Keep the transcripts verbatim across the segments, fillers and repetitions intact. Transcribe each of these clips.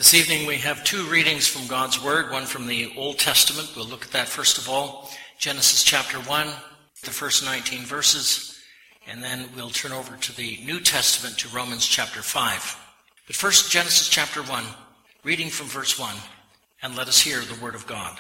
This evening we have two readings from God's Word, one from the Old Testament. We'll look at that first of all, Genesis chapter one, the first nineteen verses, and then we'll turn over to the New Testament to Romans chapter five. But first, Genesis chapter one, reading from verse one, and let us hear the Word of God.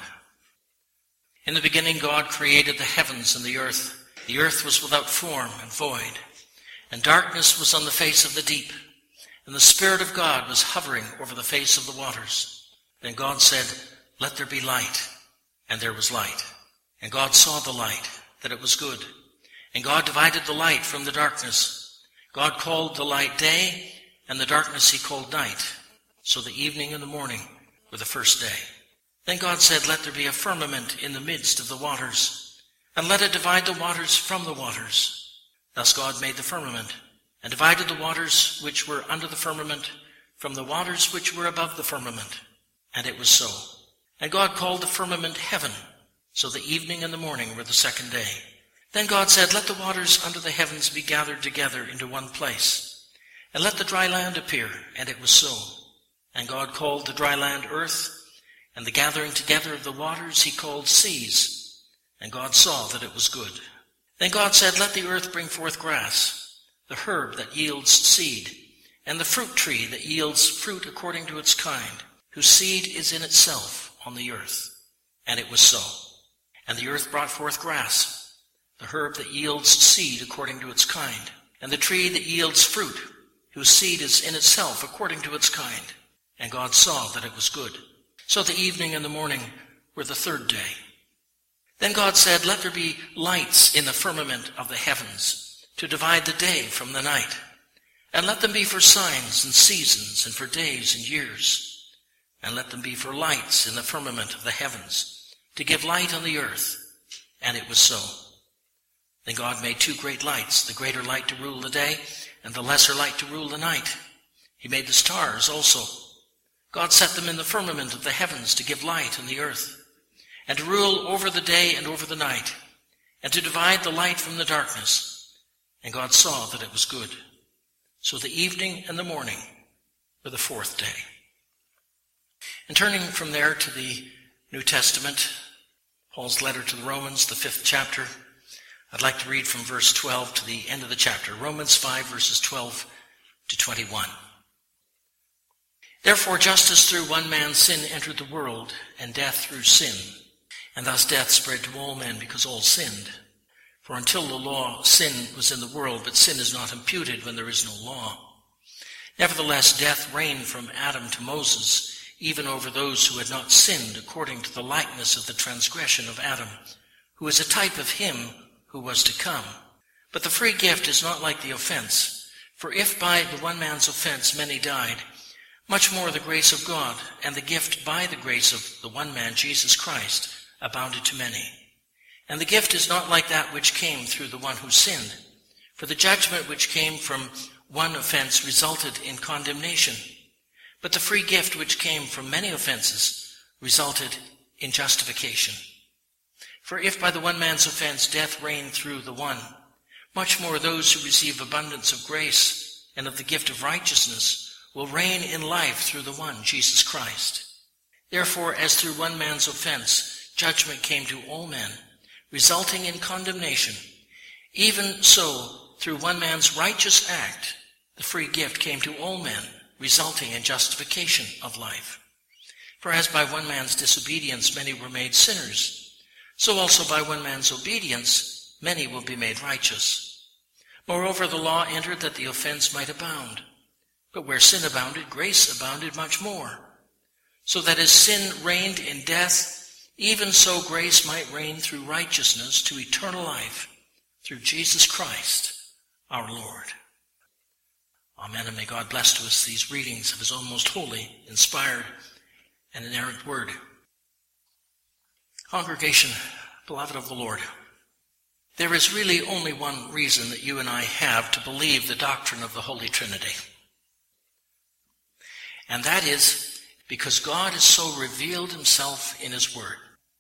In the beginning God created the heavens and the earth. The earth was without form and void, and darkness was on the face of the deep. And the Spirit of God was hovering over the face of the waters. Then God said, "Let there be light." And there was light. And God saw the light, that it was good. And God divided the light from the darkness. God called the light day, and the darkness he called night. So the evening and the morning were the first day. Then God said, "Let there be a firmament in the midst of the waters, and let it divide the waters from the waters." Thus God made the firmament, and divided the waters which were under the firmament from the waters which were above the firmament. And it was so. And God called the firmament heaven. So the evening and the morning were the second day. Then God said, "Let the waters under the heavens be gathered together into one place, and let the dry land appear." And it was so. And God called the dry land earth, and the gathering together of the waters he called seas. And God saw that it was good. Then God said, "Let the earth bring forth grass, the herb that yields seed, and the fruit tree that yields fruit according to its kind, whose seed is in itself on the earth." And it was so. And the earth brought forth grass, the herb that yields seed according to its kind, and the tree that yields fruit, whose seed is in itself according to its kind. And God saw that it was good. So the evening and the morning were the third day. Then God said, "Let there be lights in the firmament of the heavens, to divide the day from the night, and let them be for signs and seasons and for days and years, and let them be for lights in the firmament of the heavens, to give light on the earth." And it was so. Then God made two great lights, the greater light to rule the day, and the lesser light to rule the night. He made the stars also. God set them in the firmament of the heavens to give light on the earth, and to rule over the day and over the night, and to divide the light from the darkness. And God saw that it was good. So the evening and the morning were the fourth day. And turning from there to the New Testament, Paul's letter to the Romans, the fifth chapter, I'd like to read from verse twelve to the end of the chapter. Romans five, verses twelve to twenty-one. "Therefore, just as through one man sin entered the world, and death through sin, and thus death spread to all men because all sinned. For until the law, sin was in the world, but sin is not imputed when there is no law. Nevertheless, death reigned from Adam to Moses, even over those who had not sinned according to the likeness of the transgression of Adam, who is a type of him who was to come. But the free gift is not like the offense. For if by the one man's offense many died, much more the grace of God and the gift by the grace of the one man, Jesus Christ, abounded to many. And the gift is not like that which came through the one who sinned. For the judgment which came from one offense resulted in condemnation. But the free gift which came from many offenses resulted in justification. For if by the one man's offense death reigned through the one, much more those who receive abundance of grace and of the gift of righteousness will reign in life through the one, Jesus Christ. Therefore, as through one man's offense judgment came to all men, resulting in condemnation, even so, through one man's righteous act, the free gift came to all men, resulting in justification of life. For as by one man's disobedience many were made sinners, so also by one man's obedience many will be made righteous. Moreover, the law entered that the offense might abound. But where sin abounded, grace abounded much more. So that as sin reigned in death, even so grace might reign through righteousness to eternal life, through Jesus Christ our Lord. Amen, and may God bless to us these readings of his own most holy, inspired, and inerrant word. Congregation, beloved of the Lord, there is really only one reason that you and I have to believe the doctrine of the Holy Trinity. And that is because God has so revealed himself in his word.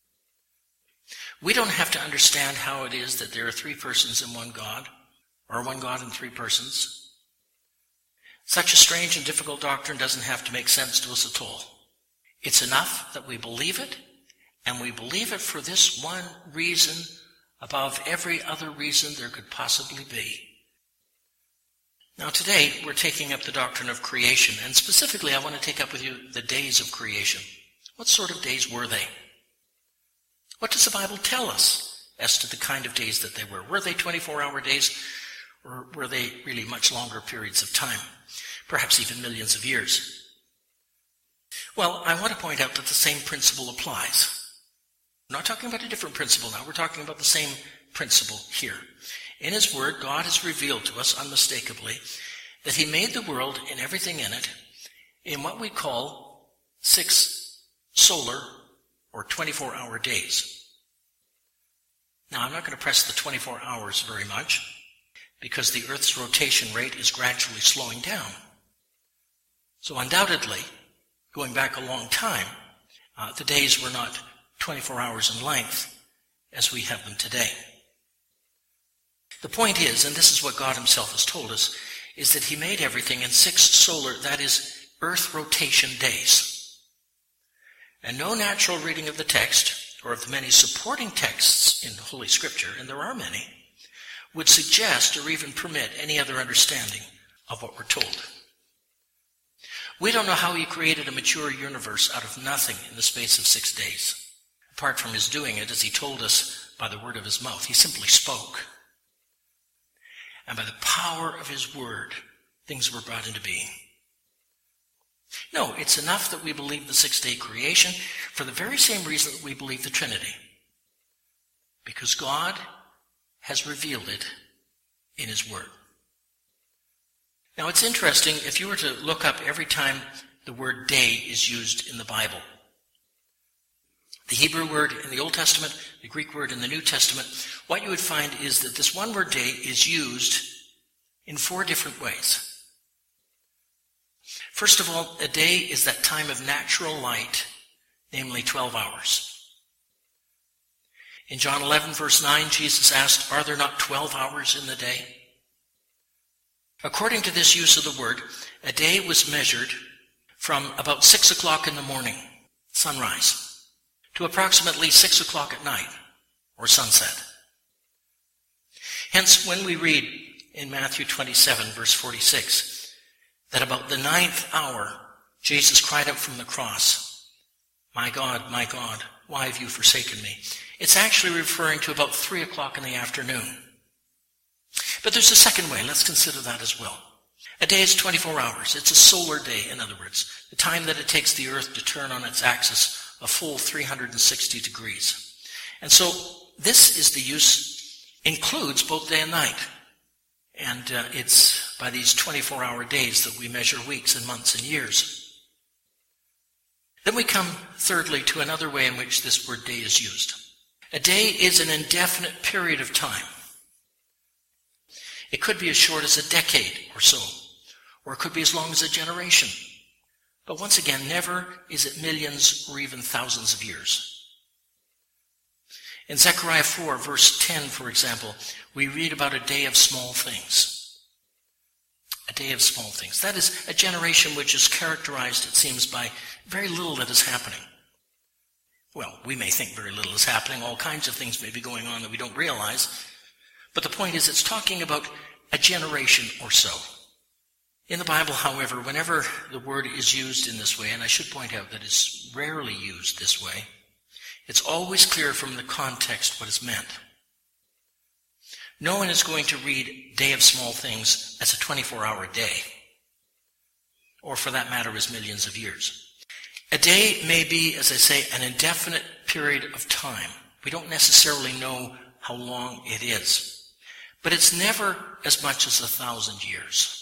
We don't have to understand how it is that there are three persons in one God, or one God in three persons. Such a strange and difficult doctrine doesn't have to make sense to us at all. It's enough that we believe it, and we believe it for this one reason above every other reason there could possibly be. Now today, we're taking up the doctrine of creation, and specifically I want to take up with you the days of creation. What sort of days were they? What does the Bible tell us as to the kind of days that they were? Were they twenty-four hour days, or were they really much longer periods of time? Perhaps even millions of years? Well, I want to point out that the same principle applies. We're not talking about a different principle now. We're talking about the same principle here. In His Word, God has revealed to us unmistakably that He made the world and everything in it in what we call six solar or twenty-four hour days. Now, I'm not going to press the twenty-four hours very much because the Earth's rotation rate is gradually slowing down. So undoubtedly, going back a long time, uh, the days were not twenty-four hours in length as we have them today. The point is, and this is what God Himself has told us, is that He made everything in six solar, that is, Earth rotation days. And no natural reading of the text, or of the many supporting texts in Holy Scripture, and there are many, would suggest or even permit any other understanding of what we're told. We don't know how He created a mature universe out of nothing in the space of six days. Apart from His doing it, as He told us by the word of His mouth, He simply spoke. And by the power of His word, things were brought into being. No, it's enough that we believe the six-day creation for the very same reason that we believe the Trinity. Because God has revealed it in His Word. Now, it's interesting if you were to look up every time the word day is used in the Bible. The Hebrew word in the Old Testament, the Greek word in the New Testament, what you would find is that this one word day is used in four different ways. First of all, a day is that time of natural light, namely twelve hours. In John eleven, verse nine, Jesus asked, "Are there not twelve hours in the day?" According to this use of the word, a day was measured from about six o'clock in the morning, sunrise, to approximately six o'clock at night, or sunset. Hence, when we read in Matthew twenty-seven, verse forty-six, that about the ninth hour, Jesus cried out from the cross, "My God, my God, why have you forsaken me?" It's actually referring to about three o'clock in the afternoon. But there's a second way. Let's consider that as well. A day is twenty-four hours. It's a solar day, in other words, the time that it takes the earth to turn on its axis a full three hundred sixty degrees. And so this is the use, includes both day and night. And uh, it's by these twenty-four hour days that we measure weeks and months and years. Then we come, thirdly, to another way in which this word day is used. A day is an indefinite period of time. It could be as short as a decade or so, or it could be as long as a generation. But once again, never is it millions or even thousands of years. In Zechariah four, verse ten, for example, we read about a day of small things. A day of small things. That is a generation which is characterized, it seems, by very little that is happening. Well, we may think very little is happening. All kinds of things may be going on that we don't realize. But the point is, it's talking about a generation or so. In the Bible, however, whenever the word is used in this way, and I should point out that it's rarely used this way, it's always clear from the context what is meant. No one is going to read day of small things as a twenty-four hour day, or for that matter, as millions of years. A day may be, as I say, an indefinite period of time. We don't necessarily know how long it is, but it's never as much as a thousand years.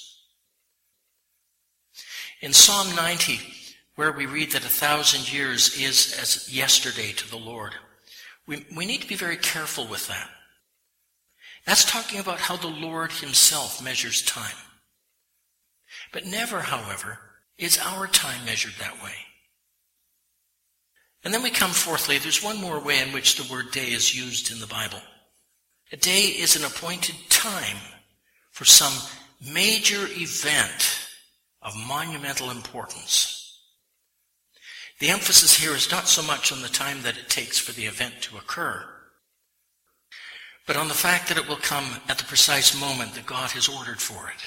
In Psalm ninety, where we read that a thousand years is as yesterday to the Lord, we, we need to be very careful with that. That's talking about how the Lord Himself measures time. But never, however, is our time measured that way. And then we come fourthly, there's one more way in which the word day is used in the Bible. A day is an appointed time for some major event of monumental importance. The emphasis here is not so much on the time that it takes for the event to occur, but on the fact that it will come at the precise moment that God has ordered for it.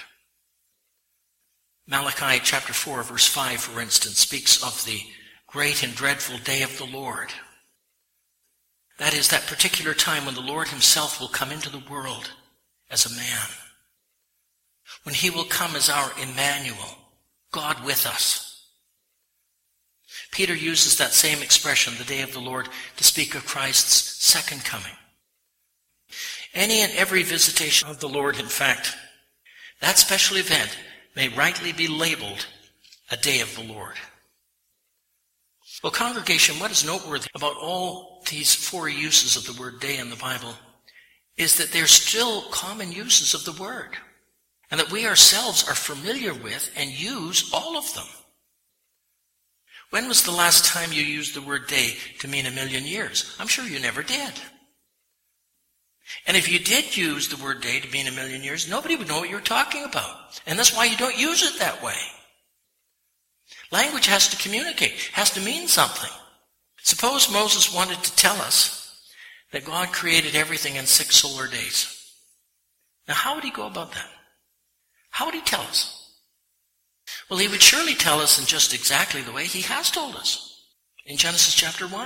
Malachi chapter four, verse five, for instance, speaks of the great and dreadful day of the Lord. That is that particular time when the Lord himself will come into the world as a man. When he will come as our Emmanuel, God with us. Peter uses that same expression, the day of the Lord, to speak of Christ's second coming. Any and every visitation of the Lord, in fact, that special event may rightly be labeled a day of the Lord. Well, congregation, what is noteworthy about all these four uses of the word day in the Bible is that they're still common uses of the word, and that we ourselves are familiar with and use all of them. When was the last time you used the word day to mean a million years? I'm sure you never did. And if you did use the word day to mean a million years, nobody would know what you're talking about. And that's why you don't use it that way. Language has to communicate, has to mean something. Suppose Moses wanted to tell us that God created everything in six solar days. Now, how would he go about that? How would he tell us? Well, he would surely tell us in just exactly the way he has told us, in Genesis chapter one.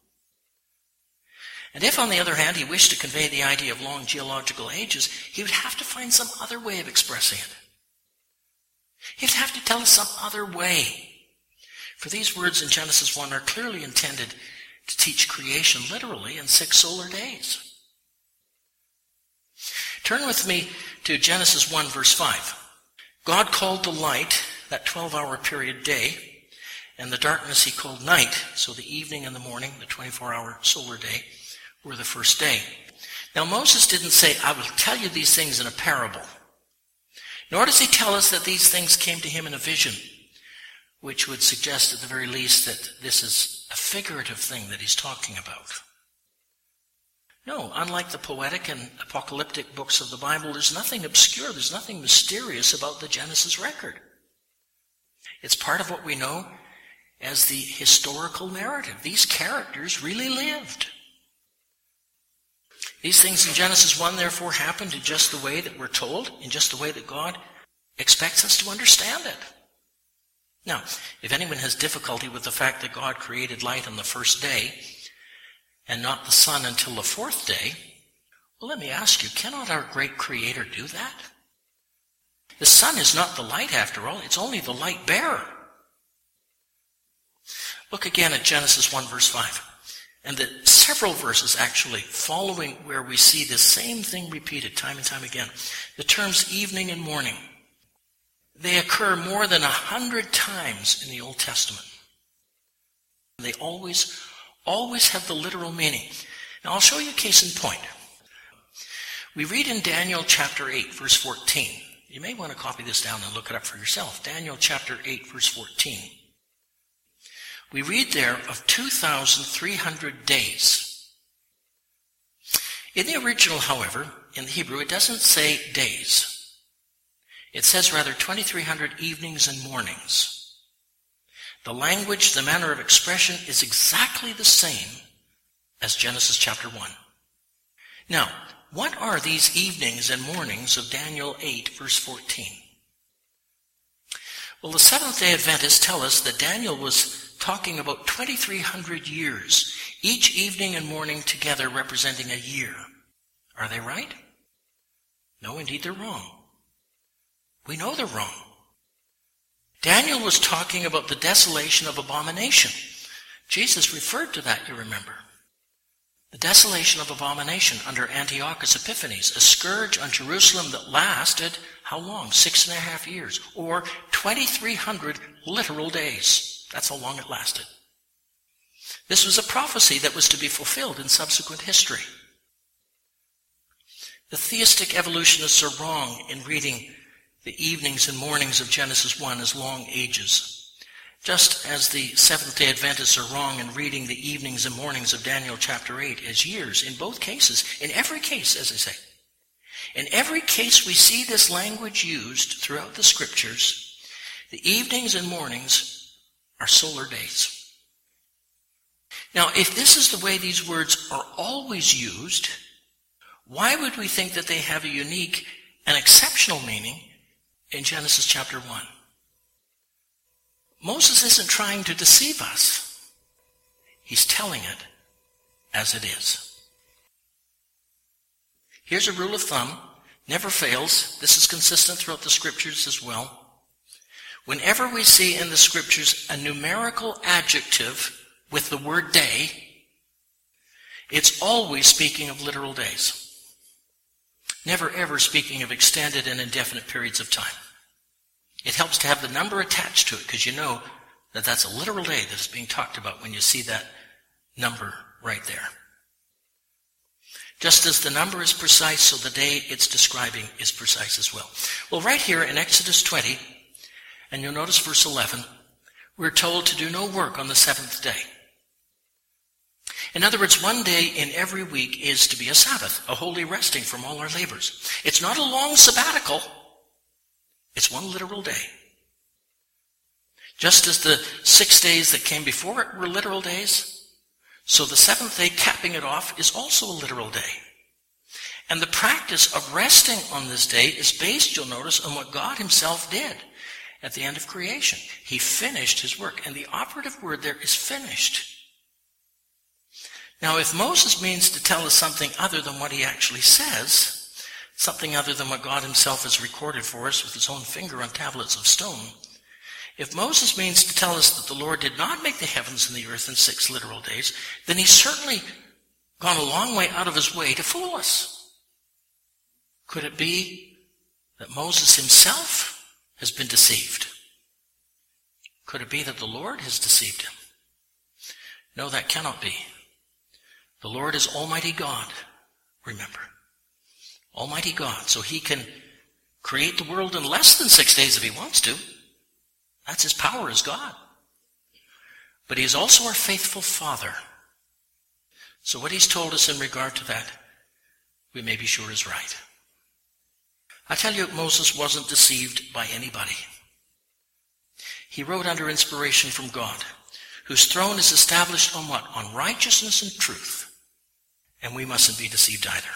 And if, on the other hand, he wished to convey the idea of long geological ages, he would have to find some other way of expressing it. He'd have to tell us some other way. For these words in Genesis one are clearly intended to teach creation literally in six solar days. Turn with me to Genesis one, verse five. God called the light, that twelve-hour period, day, and the darkness he called night. So the evening and the morning, the twenty-four-hour solar day, were the first day. Now Moses didn't say, I will tell you these things in a parable. Nor does he tell us that these things came to him in a vision, which would suggest at the very least that this is a figurative thing that he's talking about. No, unlike the poetic and apocalyptic books of the Bible, there's nothing obscure, there's nothing mysterious about the Genesis record. It's part of what we know as the historical narrative. These characters really lived. These things in Genesis one, therefore, happened in just the way that we're told, in just the way that God expects us to understand it. Now, if anyone has difficulty with the fact that God created light on the first day and not the sun until the fourth day, well, let me ask you, cannot our great Creator do that? The sun is not the light, after all. It's only the light bearer. Look again at Genesis one, verse five. And the several verses actually following where we see the same thing repeated time and time again. The terms evening and morning, they occur more than a hundred times in the Old Testament. They always, always have the literal meaning. Now I'll show you a case in point. We read in Daniel chapter eight, verse fourteen. You may want to copy this down and look it up for yourself. Daniel chapter eight, verse fourteen. We read there of two thousand three hundred days. In the original, however, in the Hebrew, it doesn't say days. It says rather twenty-three hundred evenings and mornings. The language, the manner of expression is exactly the same as Genesis chapter one. Now, what are these evenings and mornings of Daniel eight, verse fourteen? Well, the Seventh-day Adventists tell us that Daniel was talking about twenty-three hundred years, each evening and morning together representing a year. Are they right? No, indeed they're wrong. We know they're wrong. Daniel was talking about the desolation of abomination. Jesus referred to that, you remember. The desolation of abomination under Antiochus Epiphanes, a scourge on Jerusalem that lasted, how long? Six and a half years, or twenty-three hundred literal days. That's how long it lasted. This was a prophecy that was to be fulfilled in subsequent history. The theistic evolutionists are wrong in reading the evenings and mornings of Genesis one as long ages, just as the Seventh-day Adventists are wrong in reading the evenings and mornings of Daniel chapter eight as years. In both cases, in every case, as I say, in every case we see this language used throughout the Scriptures The evenings and mornings are solar days. Now, if this is the way these words are always used, why would we think that they have a unique and exceptional meaning in Genesis chapter one? Moses isn't trying to deceive us. He's telling it as it is. Here's a rule of thumb. Never fails. This is consistent throughout the scriptures as well. Whenever we see in the scriptures a numerical adjective with the word day, it's always speaking of literal days. Never ever speaking of extended and indefinite periods of time. It helps to have the number attached to it because you know that that's a literal day that is being talked about when you see that number right there. Just as the number is precise, so the day it's describing is precise as well. Well, right here in Exodus twenty, and you'll notice verse eleven, we're told to do no work on the seventh day. In other words, one day in every week is to be a Sabbath, a holy resting from all our labors. It's not a long sabbatical. It's one literal day. Just as the six days that came before it were literal days, so the seventh day, capping it off, is also a literal day. And the practice of resting on this day is based, you'll notice, on what God himself did at the end of creation. He finished his work, and the operative word there is finished. Now, if Moses means to tell us something other than what he actually says, something other than what God himself has recorded for us with his own finger on tablets of stone, if Moses means to tell us that the Lord did not make the heavens and the earth in six literal days, then he's certainly gone a long way out of his way to fool us. Could it be that Moses himself has been deceived? Could it be that the Lord has deceived him? No, that cannot be. The Lord is Almighty God, remember. Almighty God, so he can create the world in less than six days if he wants to. That's his power as God. But he is also our faithful Father. So what he's told us in regard to that, we may be sure is right. I tell you, Moses wasn't deceived by anybody. He wrote under inspiration from God, whose throne is established on what? On righteousness and truth. And we mustn't be deceived either.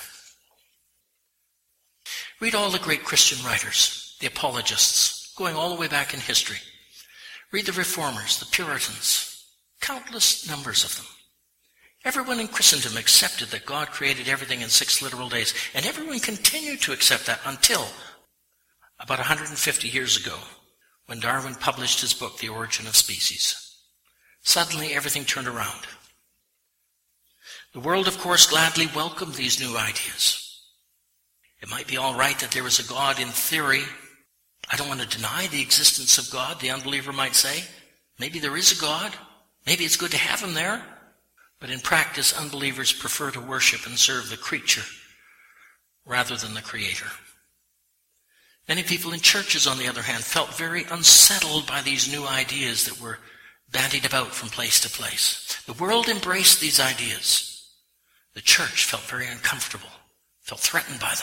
Read all the great Christian writers, the apologists, going all the way back in history. Read the Reformers, the Puritans, countless numbers of them. Everyone in Christendom accepted that God created everything in six literal days, and everyone continued to accept that until about one hundred fifty years ago, when Darwin published his book, The Origin of Species. Suddenly, everything turned around. The world, of course, gladly welcomed these new ideas. It might be all right that there is a God in theory. I don't want to deny the existence of God, the unbeliever might say. Maybe there is a God. Maybe it's good to have him there. But in practice, unbelievers prefer to worship and serve the creature rather than the Creator. Many people in churches, on the other hand, felt very unsettled by these new ideas that were bandied about from place to place. The world embraced these ideas. The church felt very uncomfortable, felt threatened by them.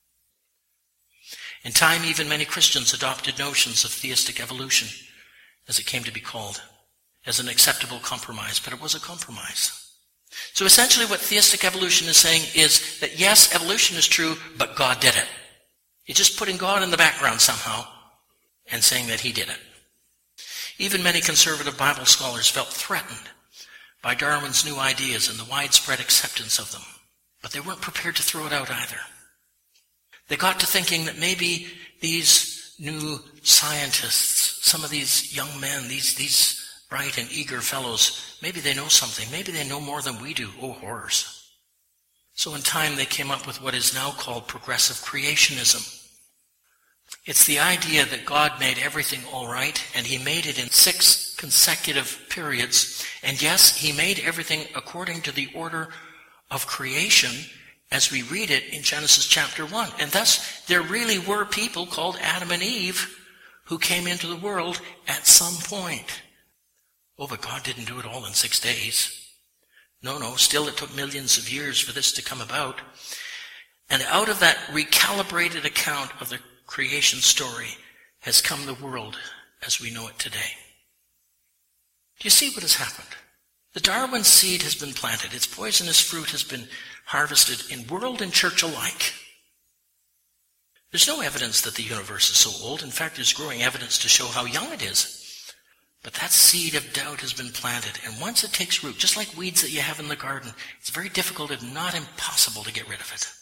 In time, even many Christians adopted notions of theistic evolution, as it came to be called, as an acceptable compromise, but it was a compromise. So essentially what theistic evolution is saying is that yes, evolution is true, but God did it. You're just putting God in the background somehow and saying that he did it. Even many conservative Bible scholars felt threatened by Darwin's new ideas and the widespread acceptance of them, but they weren't prepared to throw it out either. They got to thinking that maybe these new scientists, some of these young men, these, these bright and eager fellows, maybe they know something. Maybe they know more than we do. Oh, horrors. So in time they came up with what is now called progressive creationism. It's the idea that God made everything all right, and he made it in six consecutive periods. And yes, he made everything according to the order of creation as we read it in Genesis chapter one. And thus, there really were people called Adam and Eve who came into the world at some point. Oh, but God didn't do it all in six days. No, no, still it took millions of years for this to come about. And out of that recalibrated account of the creation story has come the world as we know it today. Do you see what has happened? The Darwin seed has been planted. Its poisonous fruit has been harvested in world and church alike. There's no evidence that the universe is so old. In fact, there's growing evidence to show how young it is. But that seed of doubt has been planted, and once it takes root, just like weeds that you have in the garden, it's very difficult, if not impossible, to get rid of it.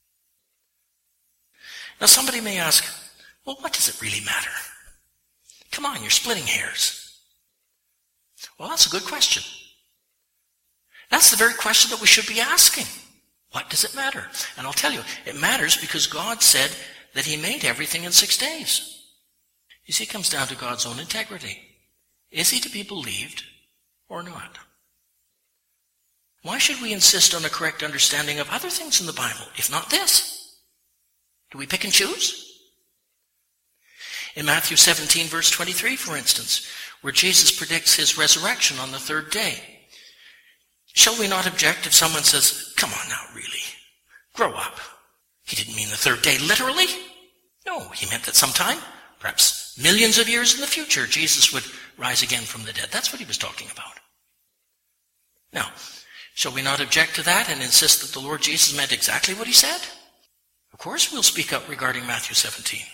Now somebody may ask, well, what does it really matter? Come on, you're splitting hairs. Well, that's a good question. That's the very question that we should be asking. What does it matter? And I'll tell you, it matters because God said that he made everything in six days. You see, it comes down to God's own integrity. Is he to be believed or not? Why should we insist on a correct understanding of other things in the Bible, if not this? Do we pick and choose? In Matthew seventeen, verse twenty-three, for instance, where Jesus predicts his resurrection on the third day, shall we not object if someone says, come on now, really, grow up? He didn't mean the third day literally. No, he meant that sometime, perhaps millions of years in the future, Jesus would rise again from the dead. That's what he was talking about. Now, shall we not object to that and insist that the Lord Jesus meant exactly what he said? Of course we'll speak up regarding Matthew seventeen.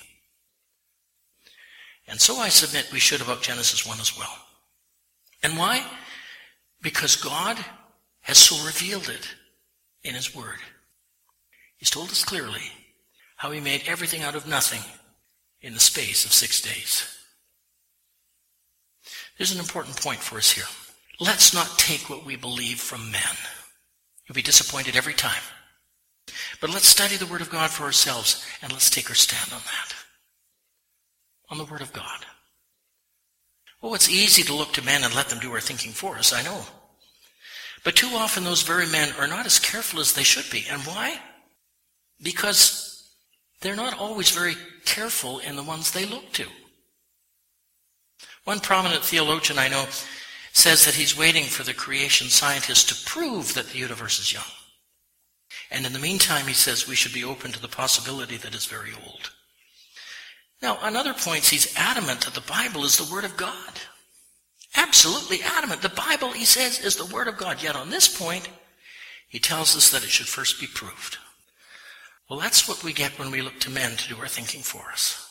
And so I submit we should about Genesis one as well. And why? Because God has so revealed it in his word. He's told us clearly how he made everything out of nothing in the space of six days. There's an important point for us here. Let's not take what we believe from men. You'll be disappointed every time. But let's study the Word of God for ourselves, and let's take our stand on that. On the Word of God. Oh, it's easy to look to men and let them do our thinking for us, I know. But too often those very men are not as careful as they should be. And why? Because they're not always very careful in the ones they look to. One prominent theologian I know says that he's waiting for the creation scientists to prove that the universe is young. And in the meantime, he says we should be open to the possibility that it's very old. Now, on other points, he's adamant that the Bible is the Word of God. Absolutely adamant. The Bible, he says, is the Word of God. Yet on this point, he tells us that it should first be proved. Well, that's what we get when we look to men to do our thinking for us.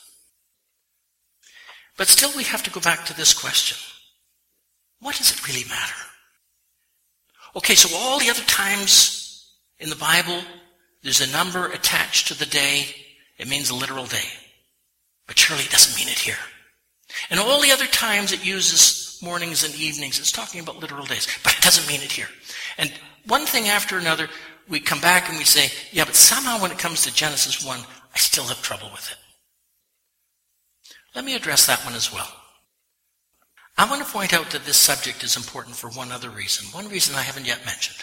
But still we have to go back to this question. What does it really matter? Okay, so all the other times in the Bible, there's a number attached to the day. It means a literal day. But surely it doesn't mean it here. And all the other times it uses mornings and evenings. It's talking about literal days. But it doesn't mean it here. And one thing after another, we come back and we say, yeah, but somehow when it comes to Genesis one, I still have trouble with it. Let me address that one as well. I want to point out that this subject is important for one other reason. One reason I haven't yet mentioned.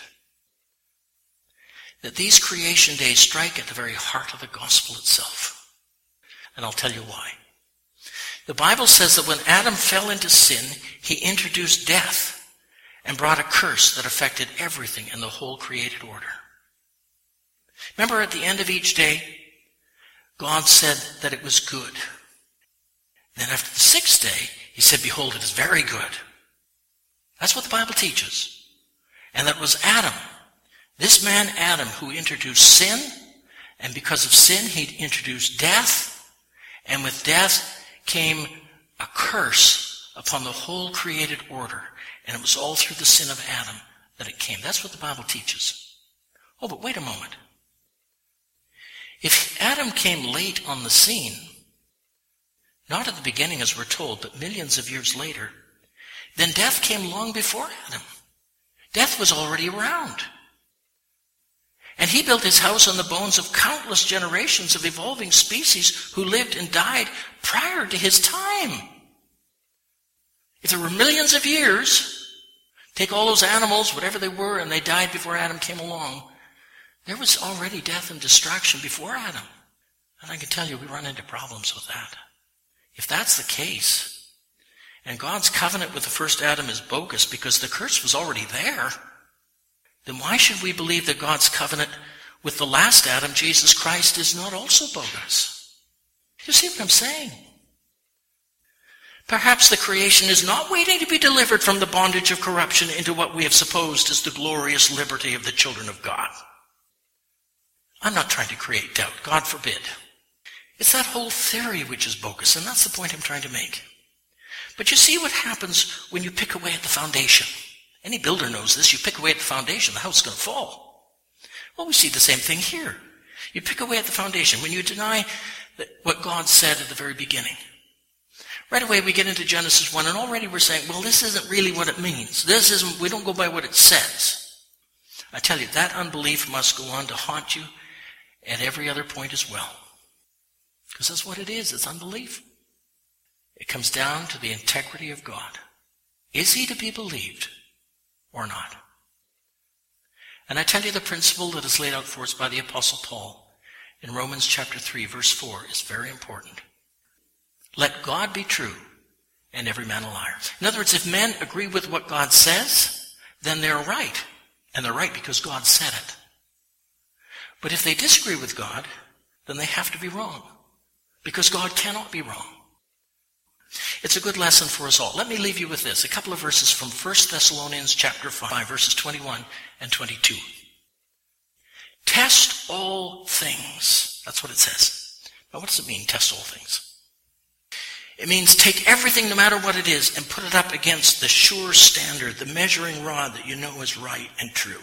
That these creation days strike at the very heart of the gospel itself. And I'll tell you why. The Bible says that when Adam fell into sin, he introduced death and brought a curse that affected everything in the whole created order. Remember, at the end of each day, God said that it was good. Then after the sixth day, he said, behold, it is very good. That's what the Bible teaches. And that was Adam, this man Adam, who introduced sin, and because of sin, he introduced death, and with death came a curse upon the whole created order, and it was all through the sin of Adam that it came. That's what the Bible teaches. Oh, but wait a moment. If Adam came late on the scene, not at the beginning as we're told, but millions of years later, then death came long before Adam. Death was already around. And he built his house on the bones of countless generations of evolving species who lived and died prior to his time. If there were millions of years, take all those animals, whatever they were, and they died before Adam came along, there was already death and destruction before Adam. And I can tell you, we run into problems with that. If that's the case, and God's covenant with the first Adam is bogus because the curse was already there, then why should we believe that God's covenant with the last Adam, Jesus Christ, is not also bogus? You see what I'm saying? Perhaps the creation is not waiting to be delivered from the bondage of corruption into what we have supposed is the glorious liberty of the children of God. I'm not trying to create doubt, God forbid. It's that whole theory which is bogus, and that's the point I'm trying to make. But you see what happens when you pick away at the foundation. Any builder knows this. You pick away at the foundation, the house is going to fall. Well, we see the same thing here. You pick away at the foundation when you deny that what God said at the very beginning. Right away we get into Genesis one, and already we're saying, well, this isn't really what it means. This isn't, we don't go by what it says. I tell you, that unbelief must go on to haunt you at every other point as well. Because that's what it is, it's unbelief. It comes down to the integrity of God. Is he to be believed or not? And I tell you, the principle that is laid out for us by the Apostle Paul in Romans chapter three, verse four is very important. Let God be true and every man a liar. In other words, if men agree with what God says, then they're right. And they're right because God said it. But if they disagree with God, then they have to be wrong. Because God cannot be wrong. It's a good lesson for us all. Let me leave you with this. A couple of verses from First Thessalonians chapter five, verses twenty-one and twenty-two. Test all things. That's what it says. Now what does it mean, test all things? It means take everything, no matter what it is, and put it up against the sure standard, the measuring rod that you know is right and true.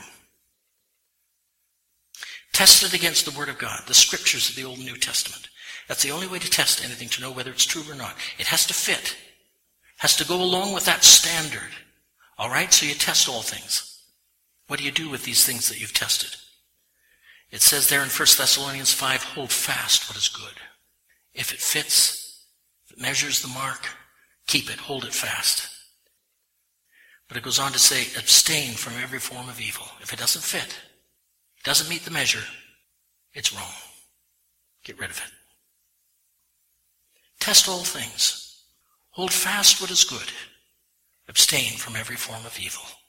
Test it against the Word of God, the scriptures of the Old and New Testament. That's the only way to test anything, to know whether it's true or not. It has to fit. Has to go along with that standard. All right? So you test all things. What do you do with these things that you've tested? It says there in First Thessalonians five, hold fast what is good. If it fits, if it measures the mark, keep it, hold it fast. But it goes on to say, abstain from every form of evil. If it doesn't fit, doesn't meet the measure, it's wrong. Get rid of it. Test all things. Hold fast what is good. Abstain from every form of evil.